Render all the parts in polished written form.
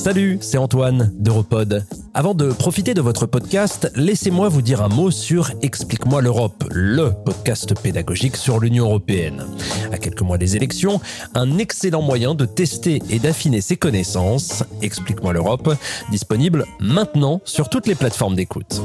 Salut, c'est Antoine d'Europod. Avant de profiter de votre podcast, laissez-moi vous dire un mot sur Explique-moi l'Europe, le podcast pédagogique sur l'Union européenne. À quelques mois des élections, un excellent moyen de tester et d'affiner ses connaissances. Explique-moi l'Europe, disponible maintenant sur toutes les plateformes d'écoute.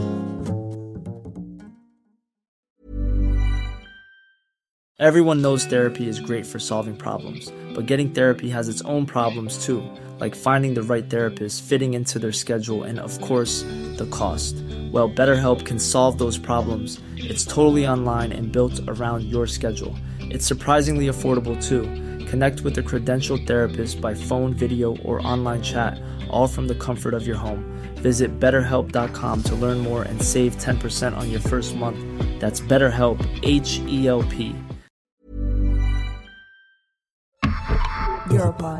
Everyone knows therapy is great for solving problems, but getting therapy has its own problems too, like finding the right therapist, fitting into their schedule, and of course, the cost. Well, BetterHelp can solve those problems. It's totally online and built around your schedule. It's surprisingly affordable too. Connect with a credentialed therapist by phone, video, or online chat, all from the comfort of your home. Visit BetterHelp.com to learn more and save 10% on your first month. That's BetterHelp, H-E-L-P. Europod.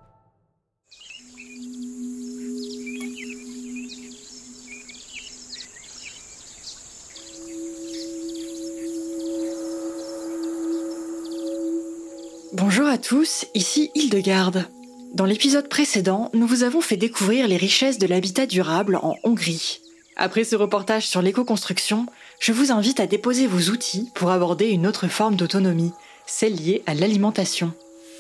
Bonjour à tous, ici Hildegarde. Dans l'épisode précédent, nous vous avons fait découvrir les richesses de l'habitat durable en Hongrie. Après ce reportage sur l'éco-construction, je vous invite à déposer vos outils pour aborder une autre forme d'autonomie, celle liée à l'alimentation.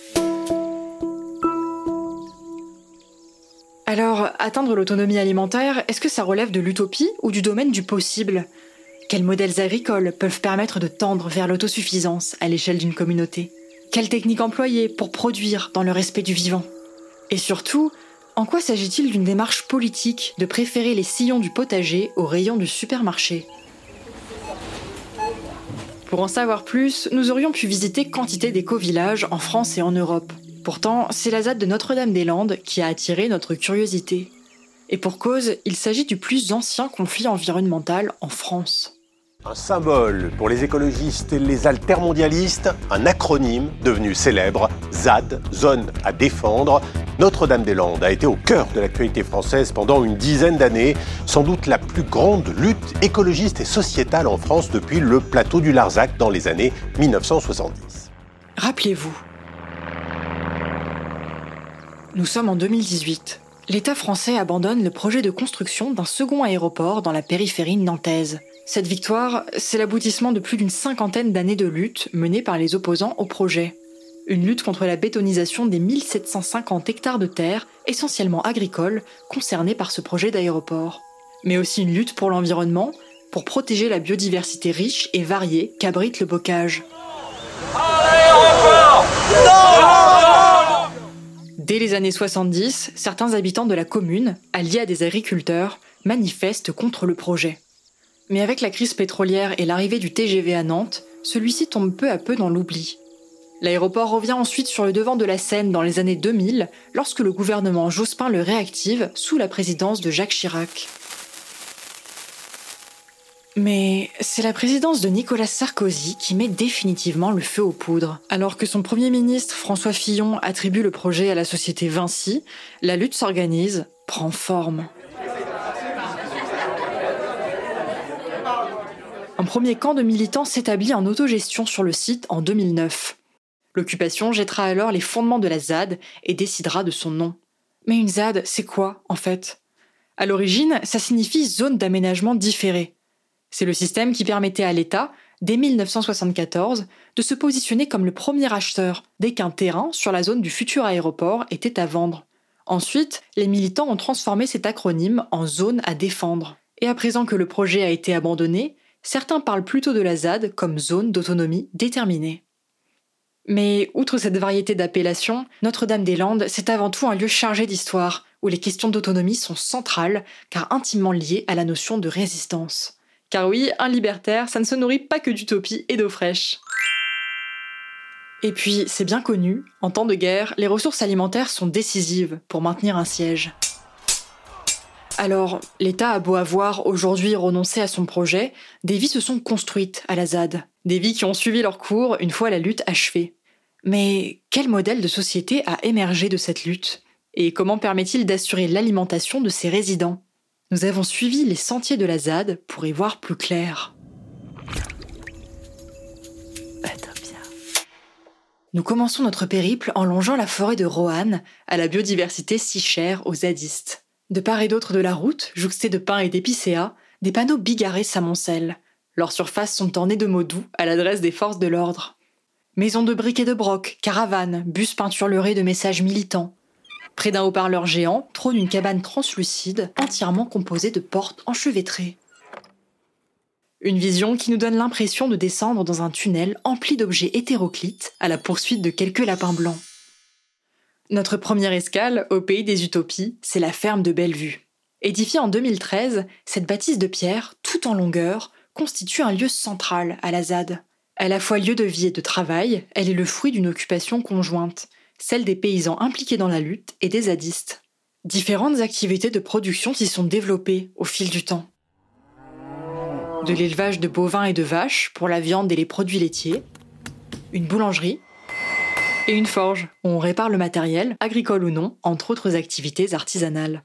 Alors, atteindre l'autonomie alimentaire, est-ce que ça relève de l'utopie ou du domaine du possible ? Quels modèles agricoles peuvent permettre de tendre vers l'autosuffisance à l'échelle d'une communauté ? Quelles techniques employer pour produire dans le respect du vivant ? Et surtout, en quoi s'agit-il d'une démarche politique de préférer les sillons du potager aux rayons du supermarché ? Pour en savoir plus, nous aurions pu visiter quantité d'éco-villages en France et en Europe. Pourtant, c'est la ZAD de Notre-Dame-des-Landes qui a attiré notre curiosité. Et pour cause, il s'agit du plus ancien conflit environnemental en France. Un symbole pour les écologistes et les altermondialistes, un acronyme devenu célèbre, ZAD, Zone à défendre. Notre-Dame-des-Landes a été au cœur de l'actualité française pendant une dizaine d'années, sans doute la plus grande lutte écologiste et sociétale en France depuis le plateau du Larzac dans les années 1970. Rappelez-vous, nous sommes en 2018. L'État français abandonne le projet de construction d'un second aéroport dans la périphérie nantaise. Cette victoire, c'est l'aboutissement de plus d'une cinquantaine d'années de lutte menée par les opposants au projet. Une lutte contre la bétonisation des 1750 hectares de terre, essentiellement agricoles, concernés par ce projet d'aéroport. Mais aussi une lutte pour l'environnement, pour protéger la biodiversité riche et variée qu'abrite le bocage. Dès les années 70, certains habitants de la commune, alliés à des agriculteurs, manifestent contre le projet. Mais avec la crise pétrolière et l'arrivée du TGV à Nantes, celui-ci tombe peu à peu dans l'oubli. L'aéroport revient ensuite sur le devant de la scène dans les années 2000, lorsque le gouvernement Jospin le réactive sous la présidence de Jacques Chirac. Mais c'est la présidence de Nicolas Sarkozy qui met définitivement le feu aux poudres. Alors que son Premier ministre, François Fillon, attribue le projet à la société Vinci, la lutte s'organise, prend forme. Un premier camp de militants s'établit en autogestion sur le site en 2009. L'occupation jettera alors les fondements de la ZAD et décidera de son nom. Mais une ZAD, c'est quoi, en fait ? À l'origine, ça signifie zone d'aménagement différé. C'est le système qui permettait à l'État, dès 1974, de se positionner comme le premier acheteur dès qu'un terrain sur la zone du futur aéroport était à vendre. Ensuite, les militants ont transformé cet acronyme en zone à défendre. Et à présent que le projet a été abandonné, certains parlent plutôt de la ZAD comme zone d'autonomie déterminée. Mais outre cette variété d'appellations, Notre-Dame-des-Landes, c'est avant tout un lieu chargé d'histoire, où les questions d'autonomie sont centrales, car intimement liées à la notion de résistance. Car oui, un libertaire, ça ne se nourrit pas que d'utopie et d'eau fraîche. Et puis, c'est bien connu, en temps de guerre, les ressources alimentaires sont décisives pour maintenir un siège. Alors, l'État a beau avoir aujourd'hui renoncé à son projet, des vies se sont construites à la ZAD. Des vies qui ont suivi leur cours une fois la lutte achevée. Mais quel modèle de société a émergé de cette lutte ? Et comment permet-il d'assurer l'alimentation de ses résidents ? Nous avons suivi les sentiers de la ZAD pour y voir plus clair. Nous commençons notre périple en longeant la forêt de Roanne, à la biodiversité si chère aux zadistes. De part et d'autre de la route, jouxtés de pins et d'épicéas, des panneaux bigarrés s'amoncellent. Leurs surfaces sont ornées de mots doux à l'adresse des forces de l'ordre. Maisons de briques et de broc, caravanes, bus peinturlurés de messages militants. Près d'un haut-parleur géant trône une cabane translucide entièrement composée de portes enchevêtrées. Une vision qui nous donne l'impression de descendre dans un tunnel empli d'objets hétéroclites à la poursuite de quelques lapins blancs. Notre première escale, au pays des utopies, c'est la ferme de Bellevue. Édifiée en 2013, cette bâtisse de pierre, tout en longueur, constitue un lieu central à la ZAD. À la fois lieu de vie et de travail, elle est le fruit d'une occupation conjointe, celle des paysans impliqués dans la lutte et des zadistes. Différentes activités de production s'y sont développées au fil du temps. De l'élevage de bovins et de vaches pour la viande et les produits laitiers, une boulangerie et une forge où on répare le matériel, agricole ou non, entre autres activités artisanales.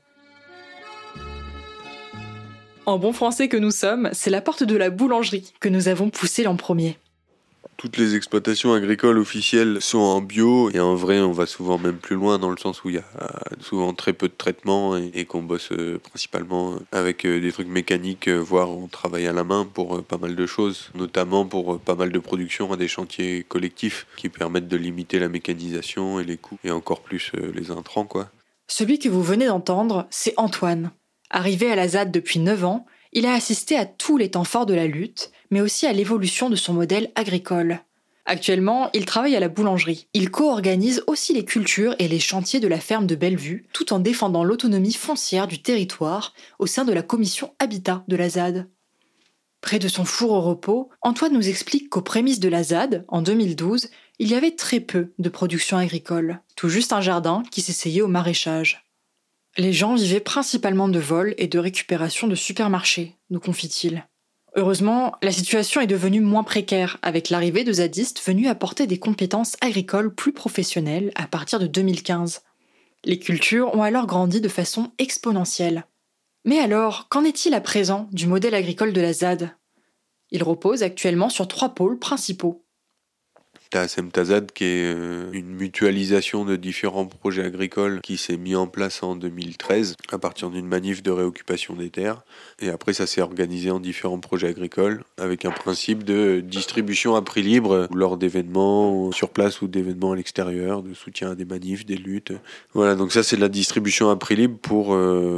En bon français que nous sommes, c'est la porte de la boulangerie que nous avons poussée l'an premier. Toutes les exploitations agricoles officielles sont en bio et en vrai on va souvent même plus loin dans le sens où il y a souvent très peu de traitements et qu'on bosse principalement avec des trucs mécaniques, voire on travaille à la main pour pas mal de choses, notamment pour pas mal de productions à des chantiers collectifs qui permettent de limiter la mécanisation et les coûts et encore plus les intrants quoi. Celui que vous venez d'entendre, c'est Antoine. Arrivé à la ZAD depuis 9 ans, il a assisté à tous les temps forts de la lutte, mais aussi à l'évolution de son modèle agricole. Actuellement, il travaille à la boulangerie. Il co-organise aussi les cultures et les chantiers de la ferme de Bellevue, tout en défendant l'autonomie foncière du territoire au sein de la commission Habitat de la ZAD. Près de son four au repos, Antoine nous explique qu'aux prémices de la ZAD, en 2012, il y avait très peu de production agricole, tout juste un jardin qui s'essayait au maraîchage. Les gens vivaient principalement de vols et de récupération de supermarchés, nous confie-t-il. Heureusement, la situation est devenue moins précaire avec l'arrivée de zadistes venus apporter des compétences agricoles plus professionnelles à partir de 2015. Les cultures ont alors grandi de façon exponentielle. Mais alors, qu'en est-il à présent du modèle agricole de la ZAD ? Il repose actuellement sur 3 pôles principaux. T'as Semtazad qui est une mutualisation de différents projets agricoles qui s'est mis en place en 2013 à partir d'une manif de réoccupation des terres. Et après ça s'est organisé en différents projets agricoles avec un principe de distribution à prix libre lors d'événements sur place ou d'événements à l'extérieur, de soutien à des manifs, des luttes. Voilà, donc ça c'est de la distribution à prix libre pour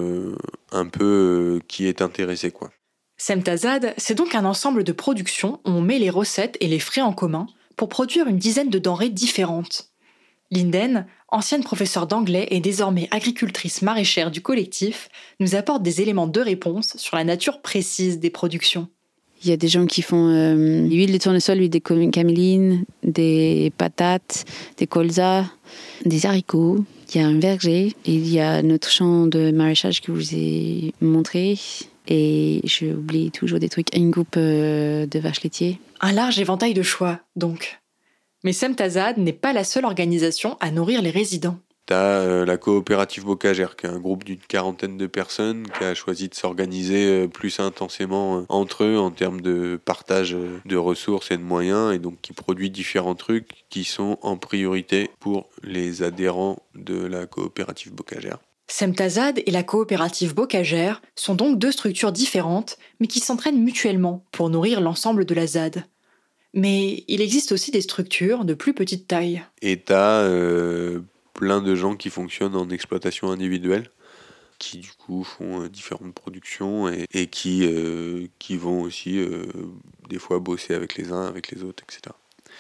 un peu qui est intéressé quoi. Semtazad, c'est donc un ensemble de productions où on met les recettes et les frais en commun pour produire une dizaine de denrées différentes. Linden, ancienne professeure d'anglais et désormais agricultrice maraîchère du collectif, nous apporte des éléments de réponse sur la nature précise des productions. Il y a des gens qui font l'huile de tournesol, l'huile de caméline, des patates, des colzas, des haricots. Il y a un verger et il y a notre champ de maraîchage que je vous ai montré. Et j'oublie toujours des trucs, une coupe de vaches laitières. Un large éventail de choix, donc. Mais Semtazad n'est pas la seule organisation à nourrir les résidents. T'as la coopérative Bocagère, qui est un groupe d'une 40aine de personnes qui a choisi de s'organiser plus intensément entre eux en termes de partage de ressources et de moyens, et donc qui produit différents trucs qui sont en priorité pour les adhérents de la coopérative Bocagère. Semtazad et la coopérative Bocagère sont donc 2 structures différentes, mais qui s'entraînent mutuellement pour nourrir l'ensemble de la ZAD. Mais il existe aussi des structures de plus petite taille. Et t'as plein de gens qui fonctionnent en exploitation individuelle, qui du coup font différentes productions et qui vont aussi des fois bosser avec les uns, avec les autres, etc.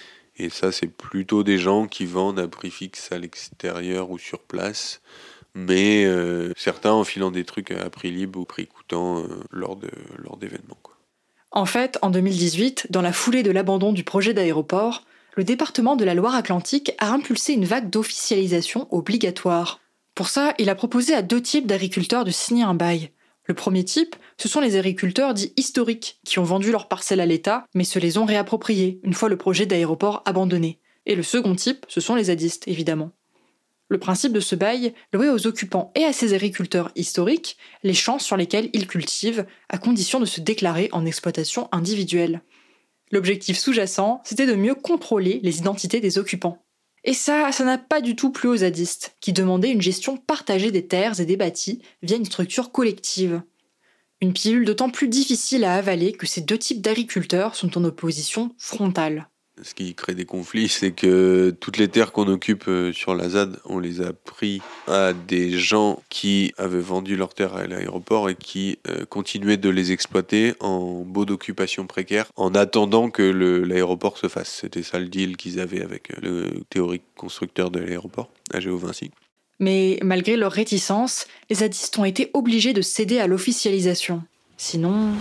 Et ça, c'est plutôt des gens qui vendent à prix fixe à l'extérieur ou sur place, mais certains en filant des trucs à prix libre ou prix coûtant lors d'événements, quoi. En fait, en 2018, dans la foulée de l'abandon du projet d'aéroport, le département de la Loire-Atlantique a impulsé une vague d'officialisation obligatoire. Pour ça, il a proposé à 2 types d'agriculteurs de signer un bail. Le premier type, ce sont les agriculteurs dits historiques, qui ont vendu leurs parcelles à l'État, mais se les ont réappropriées une fois le projet d'aéroport abandonné. Et le second type, ce sont les zadistes, évidemment. Le principe de ce bail louait aux occupants et à ces agriculteurs historiques les champs sur lesquels ils cultivent, à condition de se déclarer en exploitation individuelle. L'objectif sous-jacent, c'était de mieux contrôler les identités des occupants. Et ça n'a pas du tout plu aux zadistes, qui demandaient une gestion partagée des terres et des bâtis via une structure collective. Une pilule d'autant plus difficile à avaler que ces deux types d'agriculteurs sont en opposition frontale. Ce qui crée des conflits, c'est que toutes les terres qu'on occupe sur la ZAD, on les a pris à des gens qui avaient vendu leurs terres à l'aéroport et qui continuaient de les exploiter en baux d'occupation précaire en attendant que l'aéroport se fasse. C'était ça le deal qu'ils avaient avec le théorique constructeur de l'aéroport, AGO Vinci. Mais malgré leur réticence, les zadistes ont été obligés de céder à l'officialisation. Sinon,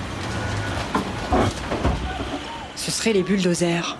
ce seraient les bulldozers.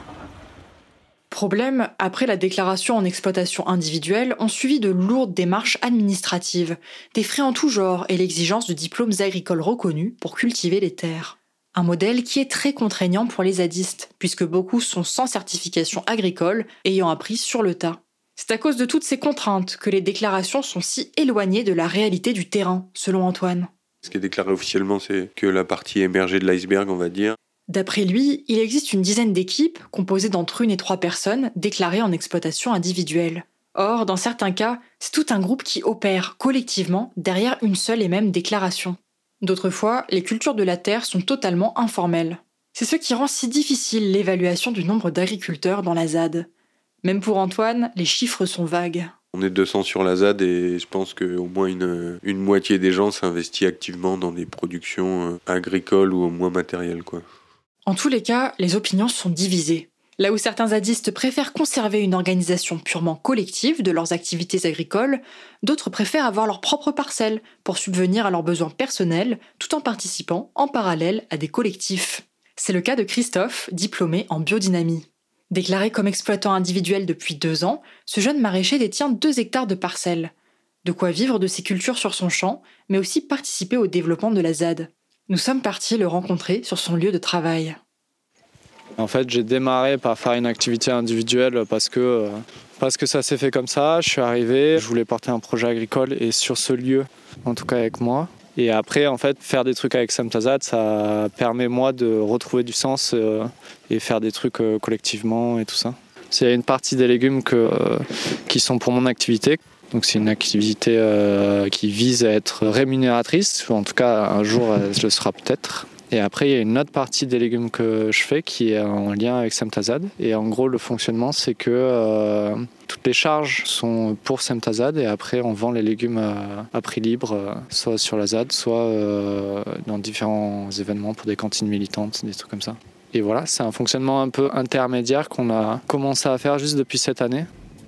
Problème, après la déclaration en exploitation individuelle, ont suivi de lourdes démarches administratives, des frais en tout genre et l'exigence de diplômes agricoles reconnus pour cultiver les terres. Un modèle qui est très contraignant pour les zadistes, puisque beaucoup sont sans certification agricole, ayant appris sur le tas. C'est à cause de toutes ces contraintes que les déclarations sont si éloignées de la réalité du terrain, selon Antoine. Ce qui est déclaré officiellement, c'est que la partie émergée de l'iceberg, on va dire. D'après lui, il existe une dizaine d'équipes, composées d'entre 1 et 3 personnes, déclarées en exploitation individuelle. Or, dans certains cas, c'est tout un groupe qui opère collectivement derrière une seule et même déclaration. D'autres fois, les cultures de la terre sont totalement informelles. C'est ce qui rend si difficile l'évaluation du nombre d'agriculteurs dans la ZAD. Même pour Antoine, les chiffres sont vagues. On est 200 sur la ZAD et je pense qu'au moins une moitié des gens s'investit activement dans des productions agricoles ou au moins matérielles, quoi. En tous les cas, les opinions sont divisées. Là où certains zadistes préfèrent conserver une organisation purement collective de leurs activités agricoles, d'autres préfèrent avoir leur propre parcelle pour subvenir à leurs besoins personnels tout en participant en parallèle à des collectifs. C'est le cas de Christophe, diplômé en biodynamie. Déclaré comme exploitant individuel depuis 2 ans, ce jeune maraîcher détient 2 hectares de parcelles. De quoi vivre de ses cultures sur son champ, mais aussi participer au développement de la ZAD. Nous sommes partis le rencontrer sur son lieu de travail. En fait, j'ai démarré par faire une activité individuelle parce que ça s'est fait comme ça. Je suis arrivé, je voulais porter un projet agricole et sur ce lieu, en tout cas avec moi. Et après, en fait, faire des trucs avec Semtazad, ça permet moi de retrouver du sens et faire des trucs collectivement et tout ça. Il y a une partie des légumes qui sont pour mon activité. Donc c'est une activité qui vise à être rémunératrice, ou en tout cas un jour elle le sera peut-être. Et après il y a une autre partie des légumes que je fais qui est en lien avec Semtazad. Et en gros le fonctionnement c'est que toutes les charges sont pour Semtazad et après on vend les légumes à prix libre, soit sur la ZAD, soit dans différents événements pour des cantines militantes, des trucs comme ça. Et voilà, c'est un fonctionnement un peu intermédiaire qu'on a commencé à faire juste depuis cette année.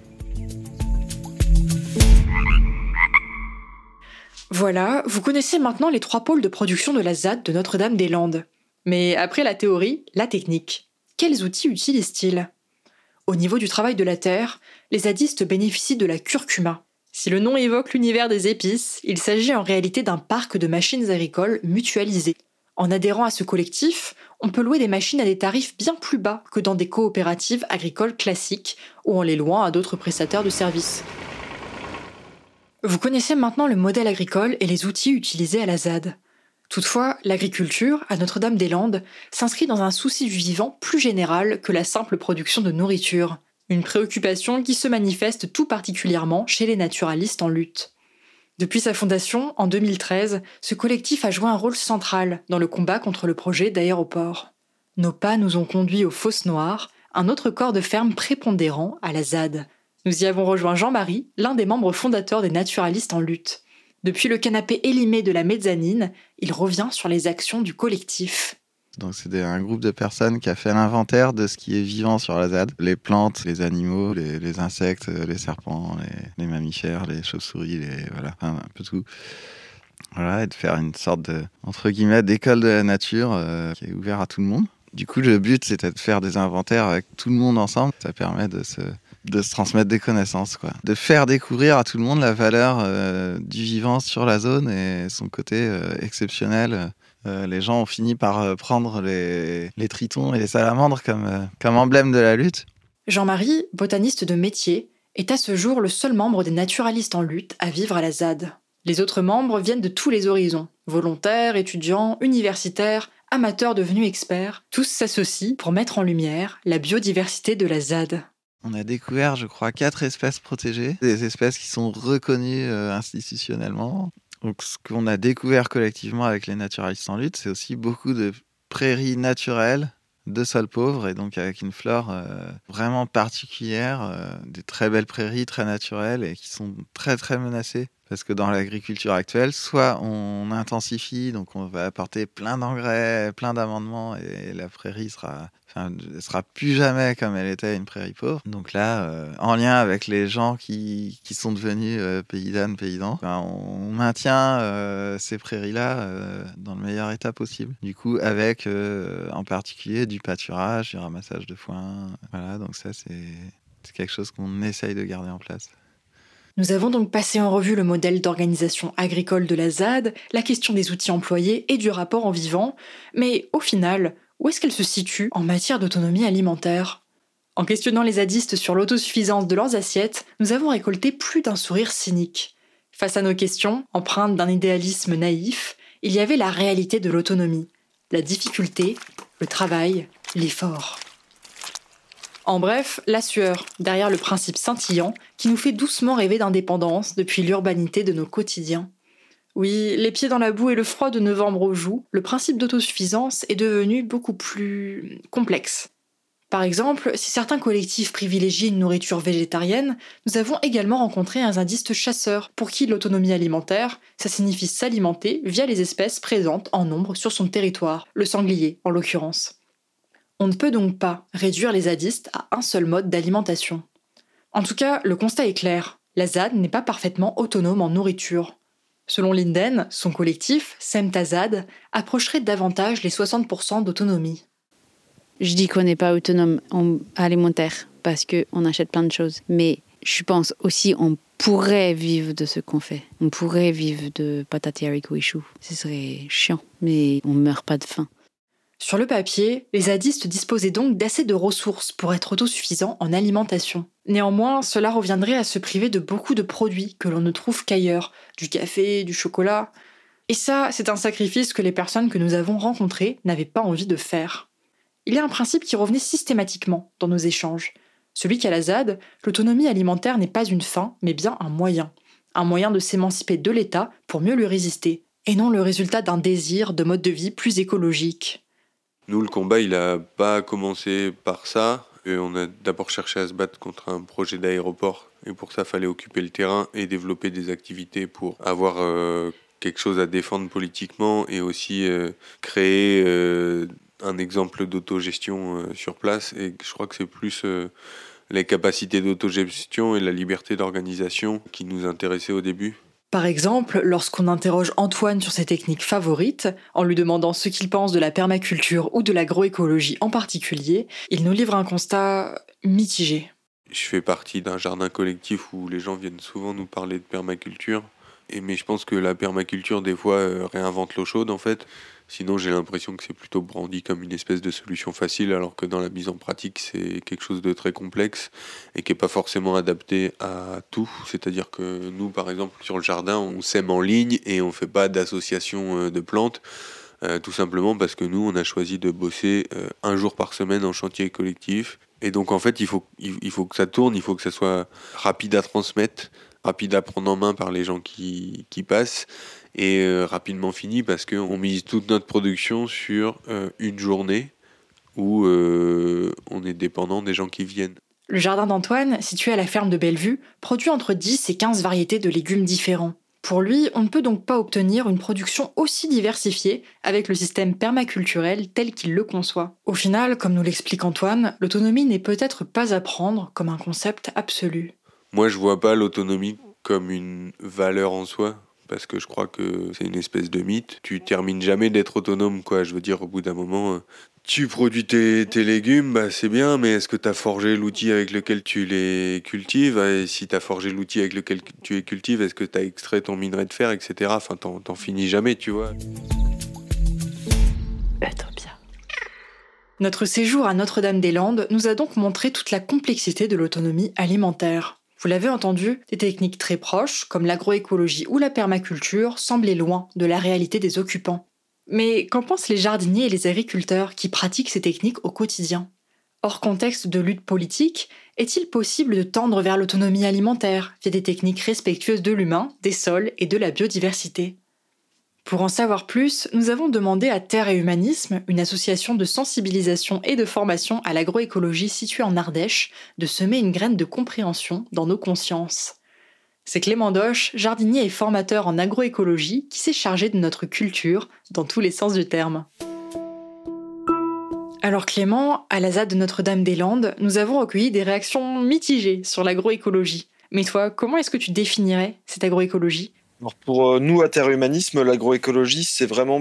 Voilà, vous connaissez maintenant les 3 pôles de production de la ZAD de Notre-Dame-des-Landes. Mais après la théorie, la technique. Quels outils utilisent-ils ? Au niveau du travail de la terre, les zadistes bénéficient de la curcuma. Si le nom évoque l'univers des épices, il s'agit en réalité d'un parc de machines agricoles mutualisées. En adhérant à ce collectif, on peut louer des machines à des tarifs bien plus bas que dans des coopératives agricoles classiques ou en les louant à d'autres prestataires de services. Vous connaissez maintenant le modèle agricole et les outils utilisés à la ZAD. Toutefois, l'agriculture, à Notre-Dame-des-Landes, s'inscrit dans un souci du vivant plus général que la simple production de nourriture. Une préoccupation qui se manifeste tout particulièrement chez les naturalistes en lutte. Depuis sa fondation, en 2013, ce collectif a joué un rôle central dans le combat contre le projet d'aéroport. Nos pas nous ont conduits aux Fosses Noires, un autre corps de ferme prépondérant à la ZAD. Nous y avons rejoint Jean-Marie, l'un des membres fondateurs des naturalistes en lutte. Depuis le canapé élimé de la mezzanine, il revient sur les actions du collectif. Donc c'est un groupe de personnes qui a fait l'inventaire de ce qui est vivant sur la ZAD. Les plantes, les animaux, les insectes, les serpents, les mammifères, les chauves-souris, un peu tout. Voilà, et de faire une sorte de, entre guillemets, d'école de la nature qui est ouverte à tout le monde. Du coup, le but, c'était de faire des inventaires avec tout le monde ensemble. Ça permet de se transmettre des connaissances, quoi. De faire découvrir à tout le monde la valeur du vivant sur la zone et son côté exceptionnel. Les gens ont fini par prendre les tritons et les salamandres comme emblème de la lutte. Jean-Marie, botaniste de métier, est à ce jour le seul membre des naturalistes en lutte à vivre à la ZAD. Les autres membres viennent de tous les horizons. Volontaires, étudiants, universitaires, amateurs devenus experts. Tous s'associent pour mettre en lumière la biodiversité de la ZAD. On a découvert, je crois, 4 espèces protégées, des espèces qui sont reconnues institutionnellement. Donc, ce qu'on a découvert collectivement avec les naturalistes en lutte, c'est aussi beaucoup de prairies naturelles, de sols pauvres, et donc avec une flore vraiment particulière, des très belles prairies, très naturelles, et qui sont très très menacées. Parce que dans l'agriculture actuelle, soit on intensifie, donc on va apporter plein d'engrais, plein d'amendements, et la prairie sera plus jamais comme elle était une prairie pauvre. Donc là, en lien avec les gens qui sont devenus paysans, on maintient ces prairies-là dans le meilleur état possible. Du coup, avec en particulier du pâturage, du ramassage de foin. Voilà, donc ça, c'est quelque chose qu'on essaye de garder en place. Nous avons donc passé en revue le modèle d'organisation agricole de la ZAD, la question des outils employés et du rapport en vivant, mais au final, où est-ce qu'elle se situe en matière d'autonomie alimentaire ? En questionnant les zadistes sur l'autosuffisance de leurs assiettes, nous avons récolté plus d'un sourire cynique. Face à nos questions, empreintes d'un idéalisme naïf, il y avait la réalité de l'autonomie, la difficulté, le travail, l'effort. En bref, la sueur, derrière le principe scintillant qui nous fait doucement rêver d'indépendance depuis l'urbanité de nos quotidiens. Oui, les pieds dans la boue et le froid de novembre aux joues, le principe d'autosuffisance est devenu beaucoup plus complexe. Par exemple, si certains collectifs privilégient une nourriture végétarienne, nous avons également rencontré un zadiste chasseur pour qui l'autonomie alimentaire, ça signifie s'alimenter via les espèces présentes en nombre sur son territoire, le sanglier en l'occurrence. On ne peut donc pas réduire les zadistes à un seul mode d'alimentation. En tout cas, le constat est clair. La ZAD n'est pas parfaitement autonome en nourriture. Selon Linden, son collectif, Semtazad, approcherait davantage les 60% d'autonomie. Je dis qu'on n'est pas autonome en alimentaire parce qu'on achète plein de choses. Mais je pense aussi qu'on pourrait vivre de ce qu'on fait. On pourrait vivre de patates et haricots et choux. Ce serait chiant, mais on ne meurt pas de faim. Sur le papier, les zadistes disposaient donc d'assez de ressources pour être autosuffisants en alimentation. Néanmoins, cela reviendrait à se priver de beaucoup de produits que l'on ne trouve qu'ailleurs, du café, du chocolat. Et ça, c'est un sacrifice que les personnes que nous avons rencontrées n'avaient pas envie de faire. Il y a un principe qui revenait systématiquement dans nos échanges. Celui qu'à la ZAD, l'autonomie alimentaire n'est pas une fin, mais bien un moyen. Un moyen de s'émanciper de l'État pour mieux lui résister, et non le résultat d'un désir de mode de vie plus écologique. Nous, le combat, il n'a pas commencé par ça. Et on a d'abord cherché à se battre contre un projet d'aéroport. Et pour ça, il fallait occuper le terrain et développer des activités pour avoir quelque chose à défendre politiquement et aussi créer un exemple d'autogestion sur place. Et je crois que c'est plus les capacités d'autogestion et la liberté d'organisation qui nous intéressaient au début. Par exemple, lorsqu'on interroge Antoine sur ses techniques favorites, en lui demandant ce qu'il pense de la permaculture ou de l'agroécologie en particulier, il nous livre un constat mitigé. Je fais partie d'un jardin collectif où les gens viennent souvent nous parler de permaculture. Mais je pense que la permaculture, des fois, réinvente l'eau chaude, en fait. Sinon, j'ai l'impression que c'est plutôt brandi comme une espèce de solution facile, alors que dans la mise en pratique, c'est quelque chose de très complexe et qui n'est pas forcément adapté à tout. C'est-à-dire que nous, par exemple, sur le jardin, on sème en ligne et on ne fait pas d'association de plantes, tout simplement parce que nous, on a choisi de bosser un jour par semaine en chantier collectif. Et donc, en fait, il faut que ça tourne, il faut que ça soit rapide à transmettre, rapide à prendre en main par les gens qui passent, et rapidement fini parce qu'on mise toute notre production sur une journée où on est dépendant des gens qui viennent. Le jardin d'Antoine, situé à la ferme de Bellevue, produit entre 10 et 15 variétés de légumes différents. Pour lui, on ne peut donc pas obtenir une production aussi diversifiée avec le système permaculturel tel qu'il le conçoit. Au final, comme nous l'explique Antoine, l'autonomie n'est peut-être pas à prendre comme un concept absolu. Moi, je vois pas l'autonomie comme une valeur en soi. Parce que je crois que c'est une espèce de mythe. Tu termines jamais d'être autonome, quoi. Je veux dire, au bout d'un moment, tu produis tes légumes, bah c'est bien, mais est-ce que tu as forgé l'outil avec lequel tu les cultives ? Et si tu as forgé l'outil avec lequel tu les cultives, est-ce que tu as extrait ton minerai de fer, etc. Enfin, t'en finis jamais, tu vois. Être bien. Notre séjour à Notre-Dame-des-Landes nous a donc montré toute la complexité de l'autonomie alimentaire. Vous l'avez entendu, des techniques très proches, comme l'agroécologie ou la permaculture, semblaient loin de la réalité des occupants. Mais qu'en pensent les jardiniers et les agriculteurs qui pratiquent ces techniques au quotidien ? Hors contexte de lutte politique, Est-il possible de tendre vers l'autonomie alimentaire via des techniques respectueuses de l'humain, des sols et de la biodiversité ? Pour en savoir plus, nous avons demandé à Terre et Humanisme, une association de sensibilisation et de formation à l'agroécologie située en Ardèche, de semer une graine de compréhension dans nos consciences. C'est Clément Doche, jardinier et formateur en agroécologie, qui s'est chargé de notre culture, dans tous les sens du terme. Alors Clément, à la ZAD de Notre-Dame-des-Landes, nous avons recueilli des réactions mitigées sur l'agroécologie. Mais toi, comment est-ce que tu définirais cette agroécologie ? Alors pour nous, à Terre et Humanisme, l'agroécologie, c'est vraiment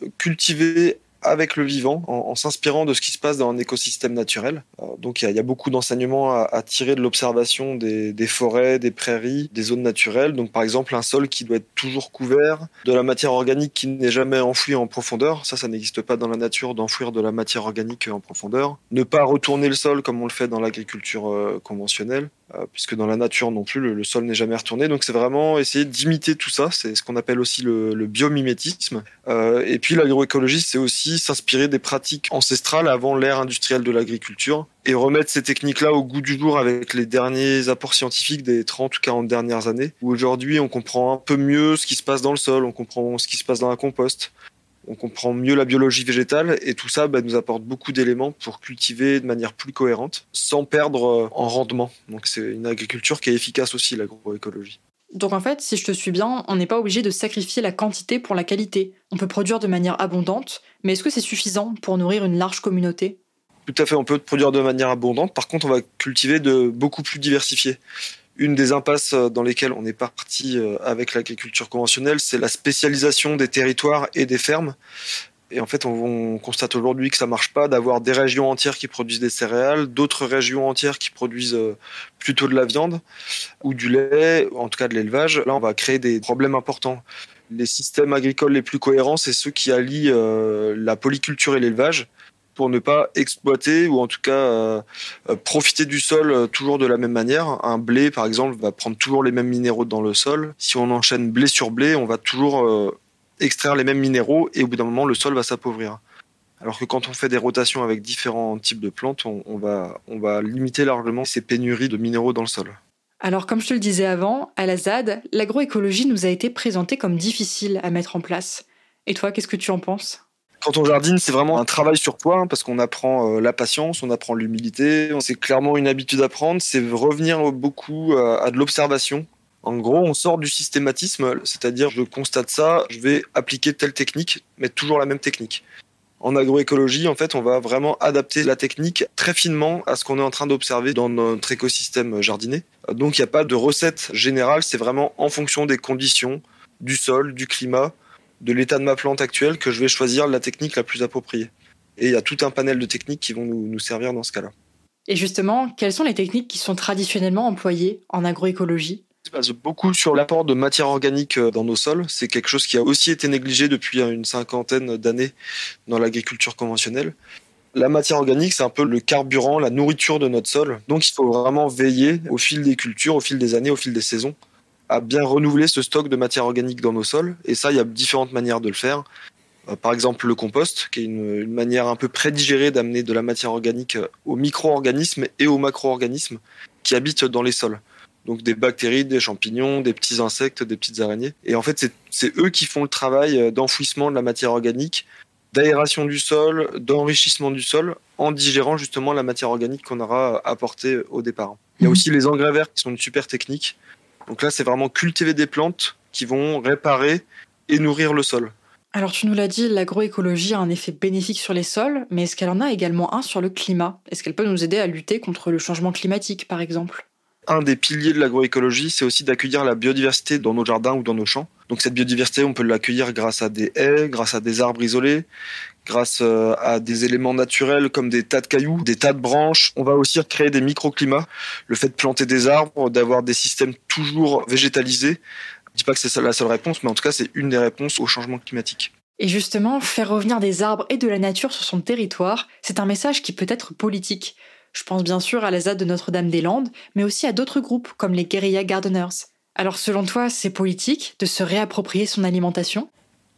cultiver avec le vivant, en s'inspirant de ce qui se passe dans un écosystème naturel. Donc il y a beaucoup d'enseignements à tirer de l'observation des forêts, des prairies, des zones naturelles. Donc par exemple, un sol qui doit être toujours couvert, de la matière organique qui n'est jamais enfouie en profondeur. Ça n'existe pas dans la nature d'enfouir de la matière organique en profondeur. Ne pas retourner le sol comme on le fait dans l'agriculture conventionnelle, puisque dans la nature non plus, le sol n'est jamais retourné. Donc c'est vraiment essayer d'imiter tout ça. C'est ce qu'on appelle aussi le biomimétisme. Et puis l'agroécologie, c'est aussi s'inspirer des pratiques ancestrales avant l'ère industrielle de l'agriculture et remettre ces techniques-là au goût du jour avec les derniers apports scientifiques des 30 ou 40 dernières années, où aujourd'hui on comprend un peu mieux ce qui se passe dans le sol, on comprend ce qui se passe dans un compost, on comprend mieux la biologie végétale, et tout ça nous apporte beaucoup d'éléments pour cultiver de manière plus cohérente, sans perdre en rendement. Donc c'est une agriculture qui est efficace aussi, l'agroécologie. Donc en fait, si je te suis bien, on n'est pas obligé de sacrifier la quantité pour la qualité. On peut produire de manière abondante, mais est-ce que c'est suffisant pour nourrir une large communauté ? Tout à fait, on peut produire de manière abondante. Par contre, on va cultiver de beaucoup plus diversifié. Une des impasses dans lesquelles on est parti avec l'agriculture conventionnelle, c'est la spécialisation des territoires et des fermes. Et en fait, on constate aujourd'hui que ça marche pas d'avoir des régions entières qui produisent des céréales, d'autres régions entières qui produisent plutôt de la viande ou du lait, en tout cas de l'élevage. Là, on va créer des problèmes importants. Les systèmes agricoles les plus cohérents, c'est ceux qui allient la polyculture et l'élevage pour ne pas exploiter ou en tout cas profiter du sol toujours de la même manière. Un blé, par exemple, va prendre toujours les mêmes minéraux dans le sol. Si on enchaîne blé sur blé, on va toujours extraire les mêmes minéraux et au bout d'un moment, le sol va s'appauvrir. Alors que quand on fait des rotations avec différents types de plantes, on va limiter largement ces pénuries de minéraux dans le sol. Alors comme je te le disais avant, à la ZAD, l'agroécologie nous a été présentée comme difficile à mettre en place. Et toi, qu'est-ce que tu en penses ? Quand on jardine, c'est vraiment un travail sur toi, parce qu'on apprend la patience, on apprend l'humilité. C'est clairement une habitude à prendre, c'est revenir beaucoup à de l'observation. En gros, on sort du systématisme, c'est-à-dire je constate ça, je vais appliquer telle technique, mais toujours la même technique. En agroécologie, en fait, on va vraiment adapter la technique très finement à ce qu'on est en train d'observer dans notre écosystème jardinier. Donc il n'y a pas de recette générale, c'est vraiment en fonction des conditions, du sol, du climat, de l'état de ma plante actuelle que je vais choisir la technique la plus appropriée. Et il y a tout un panel de techniques qui vont nous servir dans ce cas-là. Et justement, quelles sont les techniques qui sont traditionnellement employées en agroécologie ? Se base beaucoup sur l'apport de matière organique dans nos sols. C'est quelque chose qui a aussi été négligé depuis une 50aine d'années dans l'agriculture conventionnelle. La matière organique, c'est un peu le carburant, la nourriture de notre sol. Donc il faut vraiment veiller au fil des cultures, au fil des années, au fil des saisons, à bien renouveler ce stock de matière organique dans nos sols. Et ça, il y a différentes manières de le faire. Par exemple, le compost, qui est une manière un peu prédigérée d'amener de la matière organique aux micro-organismes et aux macro-organismes qui habitent dans les sols. Donc des bactéries, des champignons, des petits insectes, des petites araignées. Et en fait, c'est eux qui font le travail d'enfouissement de la matière organique, d'aération du sol, d'enrichissement du sol, en digérant justement la matière organique qu'on aura apportée au départ. Il y a aussi les engrais verts qui sont une super technique. Donc là, c'est vraiment cultiver des plantes qui vont réparer et nourrir le sol. Alors tu nous l'as dit, l'agroécologie a un effet bénéfique sur les sols, mais est-ce qu'elle en a également un sur le climat ? Est-ce qu'elle peut nous aider à lutter contre le changement climatique, par exemple ? Un des piliers de l'agroécologie, c'est aussi d'accueillir la biodiversité dans nos jardins ou dans nos champs. Donc cette biodiversité, on peut l'accueillir grâce à des haies, grâce à des arbres isolés, grâce à des éléments naturels comme des tas de cailloux, des tas de branches. On va aussi créer des microclimats. Le fait de planter des arbres, d'avoir des systèmes toujours végétalisés, je ne dis pas que c'est la seule réponse, mais en tout cas, c'est une des réponses au changement climatique. Et justement, faire revenir des arbres et de la nature sur son territoire, c'est un message qui peut être politique. Je pense bien sûr à la ZAD de Notre-Dame-des-Landes, mais aussi à d'autres groupes comme les Guerrilla Gardeners. Alors selon toi, c'est politique de se réapproprier son alimentation ?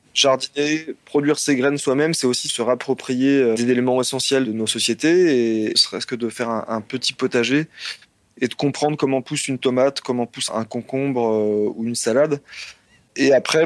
Jardiner, produire ses graines soi-même, c'est aussi se réapproprier des éléments essentiels de nos sociétés, et serait-ce que de faire un petit potager et de comprendre comment pousse une tomate, comment pousse un concombre ou une salade. Et après,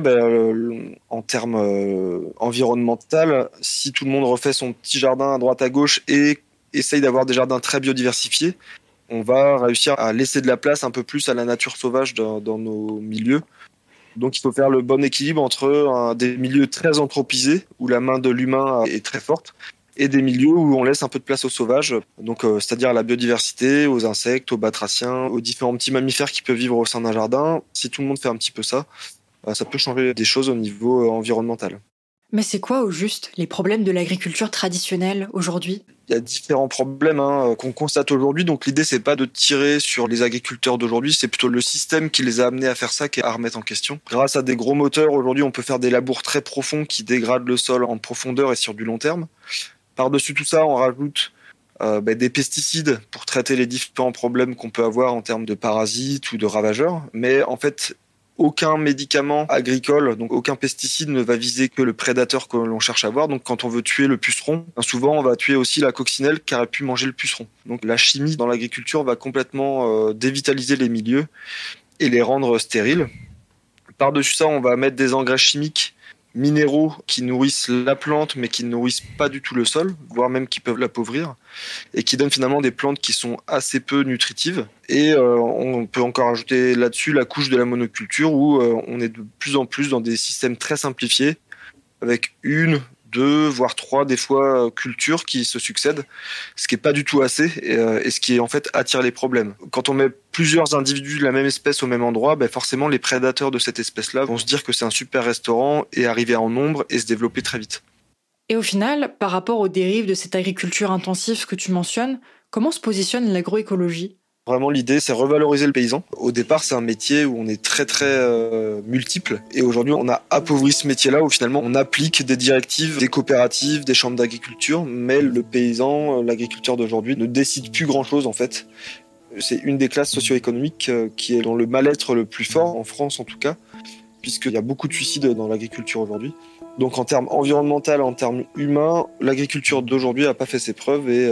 en termes environnemental, si tout le monde refait son petit jardin à droite à gauche et essaye d'avoir des jardins très biodiversifiés, on va réussir à laisser de la place un peu plus à la nature sauvage dans nos milieux. Donc il faut faire le bon équilibre entre des milieux très anthropisés, où la main de l'humain est très forte, et des milieux où on laisse un peu de place aux sauvages, donc c'est-à-dire à la biodiversité, aux insectes, aux batraciens, aux différents petits mammifères qui peuvent vivre au sein d'un jardin. Si tout le monde fait un petit peu ça, ça peut changer des choses au niveau environnemental. Mais c'est quoi au juste les problèmes de l'agriculture traditionnelle aujourd'hui ? Il y a différents problèmes qu'on constate aujourd'hui. Donc l'idée, c'est pas de tirer sur les agriculteurs d'aujourd'hui, c'est plutôt le système qui les a amenés à faire ça qui est à remettre en question. Grâce à des gros moteurs, aujourd'hui, on peut faire des labours très profonds qui dégradent le sol en profondeur et sur du long terme. Par-dessus tout ça, on rajoute des pesticides pour traiter les différents problèmes qu'on peut avoir en termes de parasites ou de ravageurs. Mais en fait, aucun médicament agricole, donc aucun pesticide ne va viser que le prédateur que l'on cherche à voir. Donc quand on veut tuer le puceron, souvent on va tuer aussi la coccinelle qui aurait pu manger le puceron. Donc la chimie dans l'agriculture va complètement dévitaliser les milieux et les rendre stériles. Par-dessus ça, on va mettre des engrais chimiques minéraux qui nourrissent la plante mais qui ne nourrissent pas du tout le sol, voire même qui peuvent l'appauvrir, et qui donnent finalement des plantes qui sont assez peu nutritives. Et on peut encore ajouter là-dessus la couche de la monoculture où on est de plus en plus dans des systèmes très simplifiés avec 1, 2, voire 3 des fois cultures qui se succèdent, ce qui n'est pas du tout assez et ce qui en fait attire les problèmes. Quand on met plusieurs individus de la même espèce au même endroit, forcément les prédateurs de cette espèce-là vont se dire que c'est un super restaurant et arriver en nombre et se développer très vite. Et au final, par rapport aux dérives de cette agriculture intensive que tu mentionnes, comment se positionne l'agroécologie ? Vraiment, l'idée, c'est revaloriser le paysan. Au départ, c'est un métier où on est très, très multiple. Et aujourd'hui, on a appauvri ce métier-là où finalement, on applique des directives, des coopératives, des chambres d'agriculture. Mais le paysan, l'agriculteur d'aujourd'hui, ne décide plus grand-chose, en fait. C'est une des classes socio-économiques qui est dans le mal-être le plus fort, en France en tout cas, puisqu'il y a beaucoup de suicides dans l'agriculture aujourd'hui. Donc en termes environnementaux, en termes humains, l'agriculture d'aujourd'hui n'a pas fait ses preuves et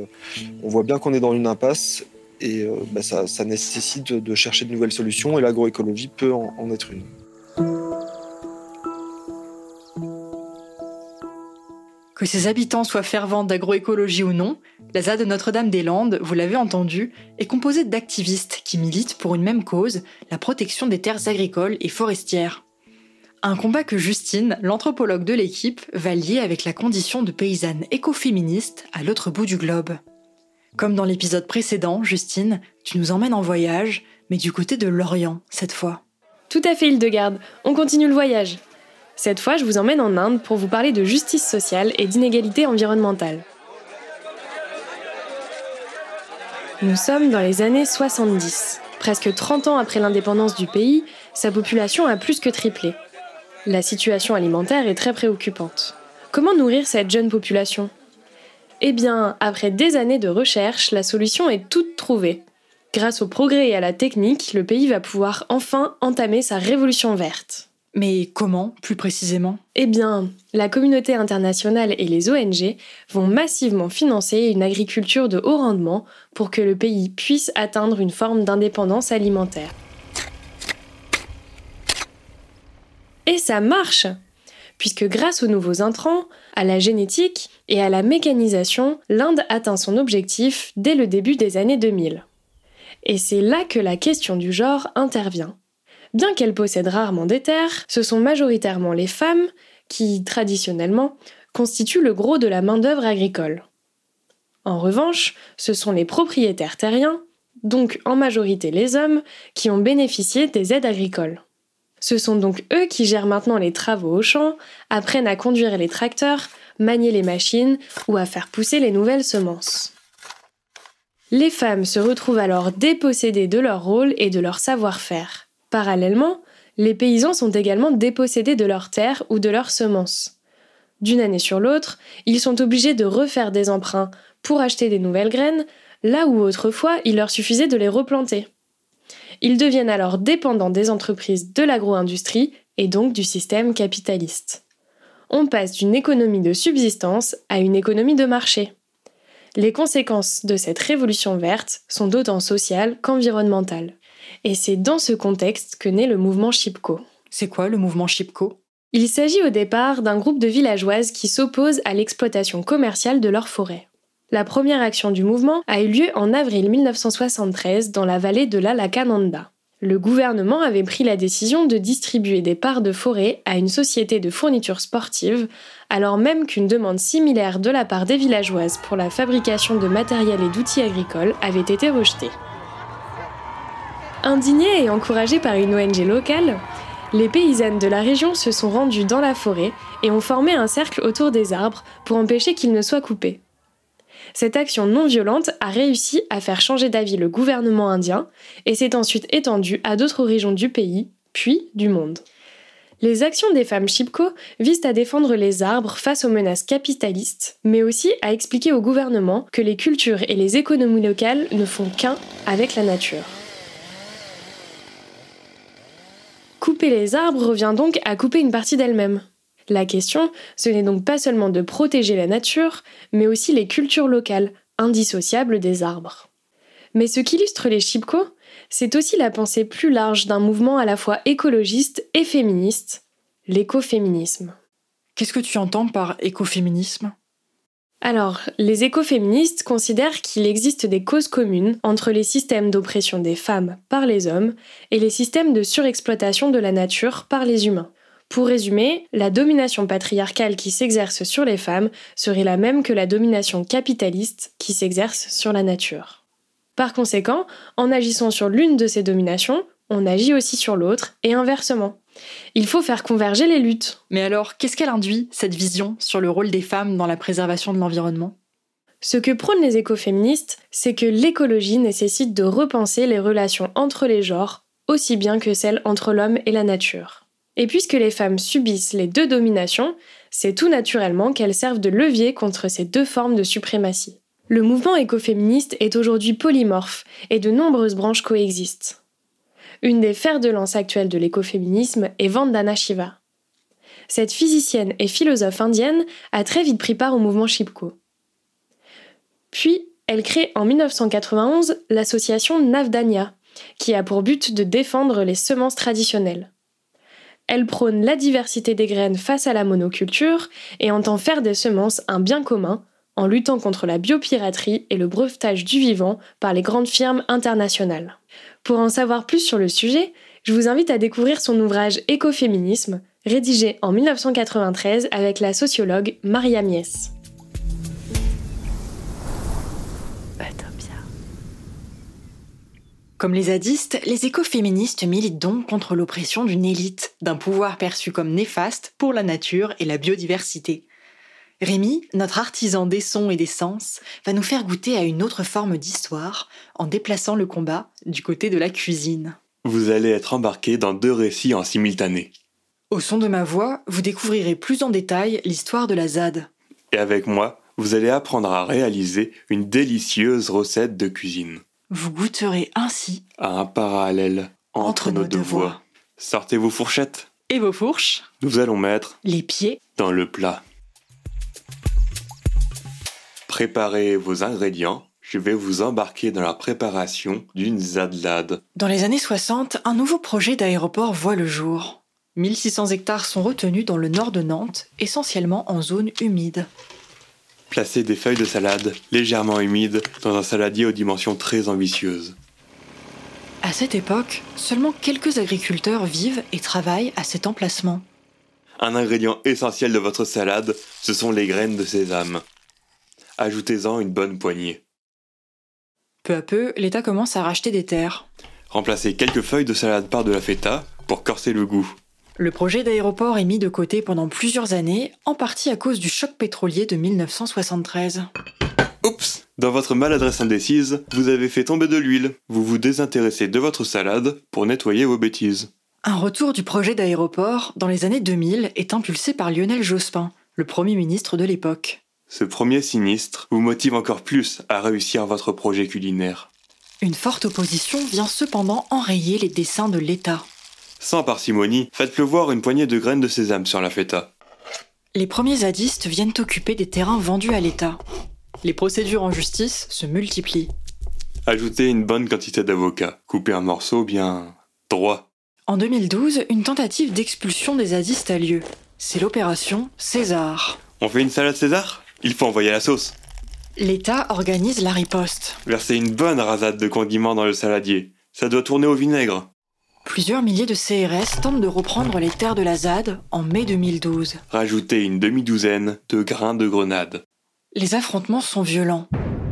on voit bien qu'on est dans une impasse. Et ça nécessite de chercher de nouvelles solutions et l'agroécologie peut en être une. Que ses habitants soient fervents d'agroécologie ou non, la ZAD de Notre-Dame-des-Landes, vous l'avez entendu, est composée d'activistes qui militent pour une même cause, la protection des terres agricoles et forestières. Un combat que Justine, l'anthropologue de l'équipe, va lier avec la condition de paysanne écoféministe à l'autre bout du globe. Comme dans l'épisode précédent, Justine, tu nous emmènes en voyage, mais du côté de l'Orient, cette fois. Tout à fait, Hildegarde. On continue le voyage. Cette fois, je vous emmène en Inde pour vous parler de justice sociale et d'inégalité environnementale. Nous sommes dans les années 70. Presque 30 ans après l'indépendance du pays, sa population a plus que triplé. La situation alimentaire est très préoccupante. Comment nourrir cette jeune population ? Eh bien, après des années de recherche, la solution est toute trouvée. Grâce au progrès et à la technique, le pays va pouvoir enfin entamer sa révolution verte. Mais comment, plus précisément ? Eh bien, la communauté internationale et les ONG vont massivement financer une agriculture de haut rendement pour que le pays puisse atteindre une forme d'indépendance alimentaire. Et ça marche ! Puisque grâce aux nouveaux intrants, à la génétique et à la mécanisation, l'Inde atteint son objectif dès le début des années 2000. Et c'est là que la question du genre intervient. Bien qu'elle possède rarement des terres, ce sont majoritairement les femmes qui, traditionnellement, constituent le gros de la main-d'œuvre agricole. En revanche, ce sont les propriétaires terriens, donc en majorité les hommes, qui ont bénéficié des aides agricoles. Ce sont donc eux qui gèrent maintenant les travaux au champ, apprennent à conduire les tracteurs, manier les machines ou à faire pousser les nouvelles semences. Les femmes se retrouvent alors dépossédées de leur rôle et de leur savoir-faire. Parallèlement, les paysans sont également dépossédés de leurs terres ou de leurs semences. D'une année sur l'autre, ils sont obligés de refaire des emprunts pour acheter des nouvelles graines, là où autrefois il leur suffisait de les replanter. Ils deviennent alors dépendants des entreprises de l'agro-industrie et donc du système capitaliste. On passe d'une économie de subsistance à une économie de marché. Les conséquences de cette révolution verte sont d'autant sociales qu'environnementales. Et c'est dans ce contexte que naît le mouvement Chipko. C'est quoi le mouvement Chipko ? Il s'agit au départ d'un groupe de villageoises qui s'opposent à l'exploitation commerciale de leurs forêts. La première action du mouvement a eu lieu en avril 1973 dans la vallée de l'Alakananda. Le gouvernement avait pris la décision de distribuer des parts de forêt à une société de fourniture sportive, alors même qu'une demande similaire de la part des villageoises pour la fabrication de matériel et d'outils agricoles avait été rejetée. Indignées et encouragées par une ONG locale, les paysannes de la région se sont rendues dans la forêt et ont formé un cercle autour des arbres pour empêcher qu'ils ne soient coupés. Cette action non violente a réussi à faire changer d'avis le gouvernement indien et s'est ensuite étendue à d'autres régions du pays, puis du monde. Les actions des femmes Chipko visent à défendre les arbres face aux menaces capitalistes, mais aussi à expliquer au gouvernement que les cultures et les économies locales ne font qu'un avec la nature. Couper les arbres revient donc à couper une partie d'elle-même. La question, ce n'est donc pas seulement de protéger la nature, mais aussi les cultures locales, indissociables des arbres. Mais ce qu'illustre les Chipko, c'est aussi la pensée plus large d'un mouvement à la fois écologiste et féministe, l'écoféminisme. Qu'est-ce que tu entends par écoféminisme ? Alors, les écoféministes considèrent qu'il existe des causes communes entre les systèmes d'oppression des femmes par les hommes et les systèmes de surexploitation de la nature par les humains. Pour résumer, la domination patriarcale qui s'exerce sur les femmes serait la même que la domination capitaliste qui s'exerce sur la nature. Par conséquent, en agissant sur l'une de ces dominations, on agit aussi sur l'autre, et inversement. Il faut faire converger les luttes. Mais alors, qu'est-ce qu'elle induit, cette vision sur le rôle des femmes dans la préservation de l'environnement ? Ce que prônent les écoféministes, c'est que l'écologie nécessite de repenser les relations entre les genres, aussi bien que celles entre l'homme et la nature. Et puisque les femmes subissent les deux dominations, c'est tout naturellement qu'elles servent de levier contre ces deux formes de suprématie. Le mouvement écoféministe est aujourd'hui polymorphe et de nombreuses branches coexistent. Une des fers de lance actuelles de l'écoféminisme est Vandana Shiva. Cette physicienne et philosophe indienne a très vite pris part au mouvement Chipko. Puis, elle crée en 1991 l'association Navdanya, qui a pour but de défendre les semences traditionnelles. Elle prône la diversité des graines face à la monoculture et entend faire des semences un bien commun en luttant contre la biopiraterie et le brevetage du vivant par les grandes firmes internationales. Pour en savoir plus sur le sujet, je vous invite à découvrir son ouvrage Écoféminisme, rédigé en 1993 avec la sociologue Maria Mies. Comme les zadistes, les écoféministes militent donc contre l'oppression d'une élite, d'un pouvoir perçu comme néfaste pour la nature et la biodiversité. Rémi, notre artisan des sons et des sens, va nous faire goûter à une autre forme d'histoire en déplaçant le combat du côté de la cuisine. Vous allez être embarqué dans 2 récits en simultané. Au son de ma voix, vous découvrirez plus en détail l'histoire de la ZAD. Et avec moi, vous allez apprendre à réaliser une délicieuse recette de cuisine. Vous goûterez ainsi à un parallèle entre nos deux voix. Sortez vos fourchettes. Et vos fourches. Nous allons mettre les pieds dans le plat. Préparez vos ingrédients. Je vais vous embarquer dans la préparation d'une zadlade. Dans les années 60, un nouveau projet d'aéroport voit le jour. 1600 hectares sont retenus dans le nord de Nantes, essentiellement en zone humide. Placez des feuilles de salade légèrement humides dans un saladier aux dimensions très ambitieuses. À cette époque, seulement quelques agriculteurs vivent et travaillent à cet emplacement. Un ingrédient essentiel de votre salade, ce sont les graines de sésame. Ajoutez-en une bonne poignée. Peu à peu, l'État commence à racheter des terres. Remplacez quelques feuilles de salade par de la feta pour corser le goût. Le projet d'aéroport est mis de côté pendant plusieurs années, en partie à cause du choc pétrolier de 1973. Oups! Dans votre maladresse indécise, vous avez fait tomber de l'huile. Vous vous désintéressez de votre salade pour nettoyer vos bêtises. Un retour du projet d'aéroport dans les années 2000 est impulsé par Lionel Jospin, le Premier ministre de l'époque. Ce premier sinistre vous motive encore plus à réussir votre projet culinaire. Une forte opposition vient cependant enrayer les desseins de l'État. Sans parcimonie, faites pleuvoir une poignée de graines de sésame sur la feta. Les premiers zadistes viennent occuper des terrains vendus à l'État. Les procédures en justice se multiplient. Ajoutez une bonne quantité d'avocats. Coupez un morceau bien droit. En 2012, une tentative d'expulsion des zadistes a lieu. C'est l'opération César. On fait une salade César ? Il faut envoyer la sauce. L'État organise la riposte. Versez une bonne rasade de condiments dans le saladier. Ça doit tourner au vinaigre. Plusieurs milliers de CRS tentent de reprendre les terres de la ZAD en mai 2012. Rajoutez une demi-douzaine de grains de grenade. Les affrontements sont violents.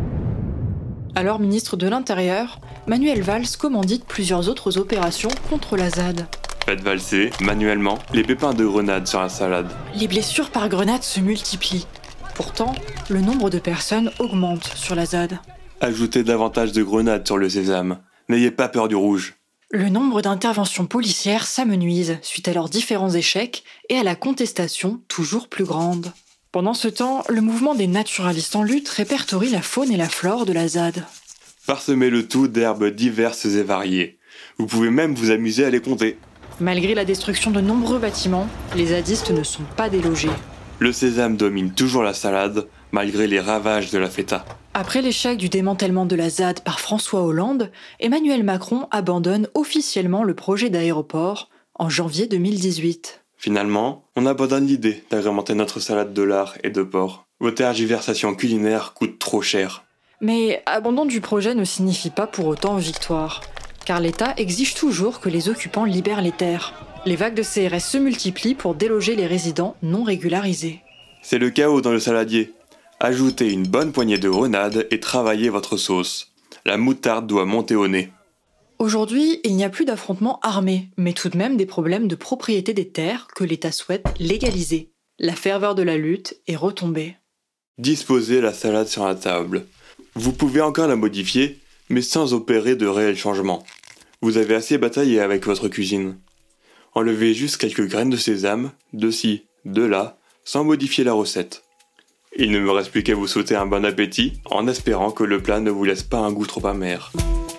Alors ministre de l'Intérieur, Manuel Valls commandite plusieurs autres opérations contre la ZAD. Faites valser, manuellement, les pépins de grenade sur la salade. Les blessures par grenade se multiplient. Pourtant, le nombre de personnes augmente sur la ZAD. Ajoutez davantage de grenades sur le sésame. N'ayez pas peur du rouge. Le nombre d'interventions policières s'amenuise suite à leurs différents échecs et à la contestation toujours plus grande. Pendant ce temps, le mouvement des naturalistes en lutte répertorie la faune et la flore de la ZAD. Parsemez le tout d'herbes diverses et variées. Vous pouvez même vous amuser à les compter. Malgré la destruction de nombreux bâtiments, les zadistes ne sont pas délogés. Le sésame domine toujours la salade, malgré les ravages de la feta. Après l'échec du démantèlement de la ZAD par François Hollande, Emmanuel Macron abandonne officiellement le projet d'aéroport en janvier 2018. Finalement, on abandonne l'idée d'agrémenter notre salade de lard et de porc. Vos tergiversations culinaires coûtent trop cher. Mais abandon du projet ne signifie pas pour autant victoire, car l'État exige toujours que les occupants libèrent les terres. Les vagues de CRS se multiplient pour déloger les résidents non régularisés. C'est le chaos dans le saladier. Ajoutez une bonne poignée de grenade et travaillez votre sauce. La moutarde doit monter au nez. Aujourd'hui, il n'y a plus d'affrontements armés, mais tout de même des problèmes de propriété des terres que l'État souhaite légaliser. La ferveur de la lutte est retombée. Disposez la salade sur la table. Vous pouvez encore la modifier, mais sans opérer de réels changements. Vous avez assez bataillé avec votre cuisine. Enlevez juste quelques graines de sésame, de ci, de là, sans modifier la recette. Il ne me reste plus qu'à vous souhaiter un bon appétit, en espérant que le plat ne vous laisse pas un goût trop amer.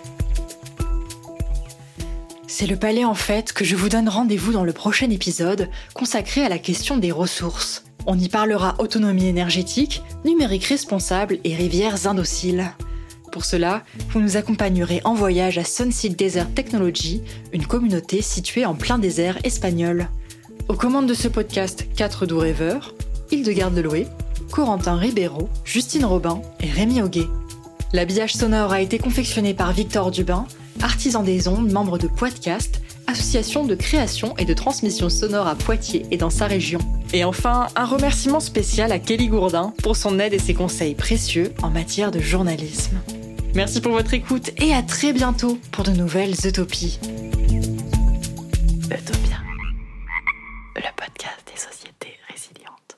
C'est le palais en fait que je vous donne rendez-vous dans le prochain épisode consacré à la question des ressources. On y parlera autonomie énergétique, numérique responsable et rivières indociles. Pour cela, vous nous accompagnerez en voyage à Sunseed Desert Technology, une communauté située en plein désert espagnol. Aux commandes de ce podcast, 4 doux rêveurs, Hildegarde Deloué, Corentin Ribeiro, Justine Robin et Rémi Auguet. L'habillage sonore a été confectionné par Victor Dubin, artisan des ondes, membre de Podcast, association de création et de transmission sonore à Poitiers et dans sa région. Et enfin, un remerciement spécial à Kelly Gourdin pour son aide et ses conseils précieux en matière de journalisme. Merci pour votre écoute et à très bientôt pour de nouvelles utopies. Utopia, le podcast des sociétés résilientes.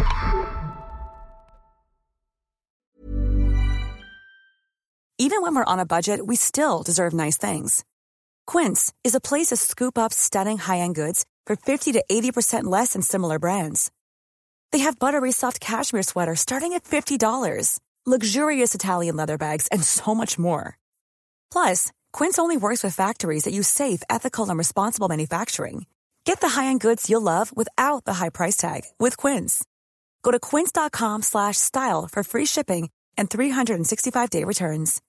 Even when we're on a budget, we still deserve nice things. Quince is a place to scoop up stunning high-end goods for 50 to 80% less than similar brands. They have buttery soft cashmere sweaters starting at $50, luxurious Italian leather bags, and so much more. Plus, Quince only works with factories that use safe, ethical, and responsible manufacturing. Get the high-end goods you'll love without the high price tag with Quince. Go to quince.com/style for free shipping and 365-day returns.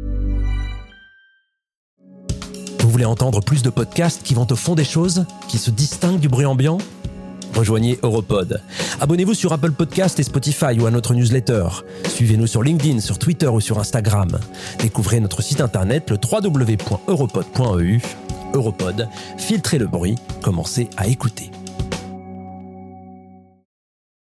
Vous voulez entendre plus de podcasts qui vont au fond des choses, qui se distinguent du bruit ambiant ? Rejoignez Europod. Abonnez-vous sur Apple Podcasts et Spotify ou à notre newsletter. Suivez-nous sur LinkedIn, sur Twitter ou sur Instagram. Découvrez notre site internet, le www.europod.eu. Europod, filtrez le bruit, commencez à écouter.